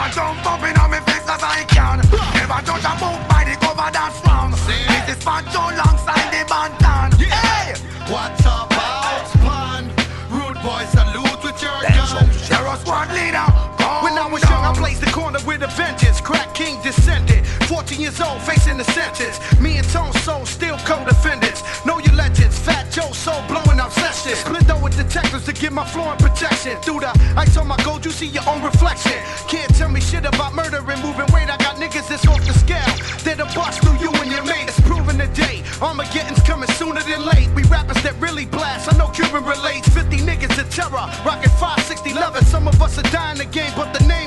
jump up in on me face as I can. Never judge a book by the cover that's wrong. This is Pancho alongside the Bantan. Hey! What's up, Outspan? Rude boy, salute with your gun. Sheriff Squad leader. When I was young, I blazed the corner with a vengeance. Crack King descended. 14 years old, facing the sentence. Me and Tone Soul still co-defendants. Know your legends. Fat Joe Soul blowing out sessions. Split with detectives to get my floor in protection. Through the ice on my gold, you see your own reflection. Can't tell me shit about murder and moving weight. I got niggas that's off the scale. They're the bust through you and your mate. It's proven today. Armageddon's coming sooner than late. We rappers that really blast. I know Cuban relates. 50 niggas of terror. Rockin' 560 11. Some of us are dying the game, but the name